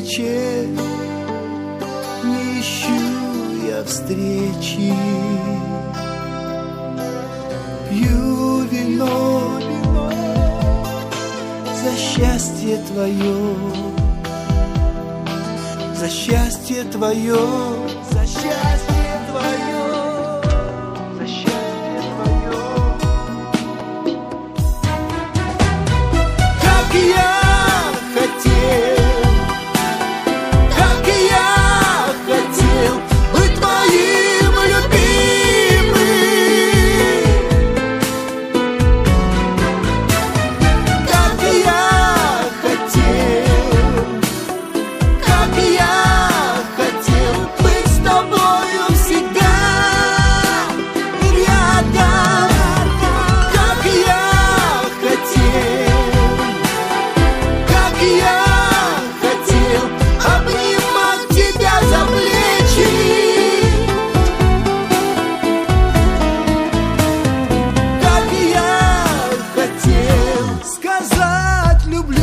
встрече не ищу я встречи. Пью вино за счастье твое, за счастье твое, за счастье твое, за счастье твое. Как я хотел, как я хотел быть твоим любимым. Как я хотел, как я хотел быть с тобою всегда рядом. Как я хотел, как я хотел обнимать тебя за плечи. Как я хотел сказать люблю.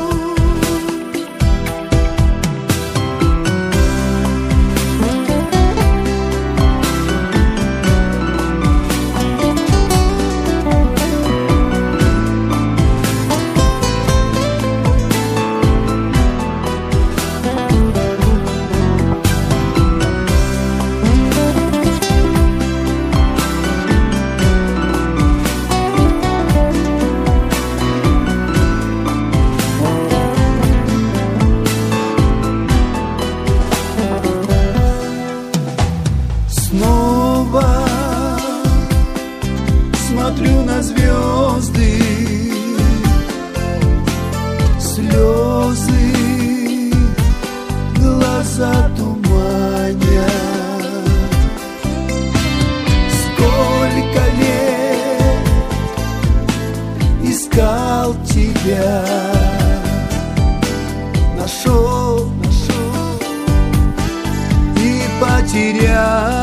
Снова смотрю на звезды, слезы глаза туманят. Сколько лет искал тебя, нашел и потерял.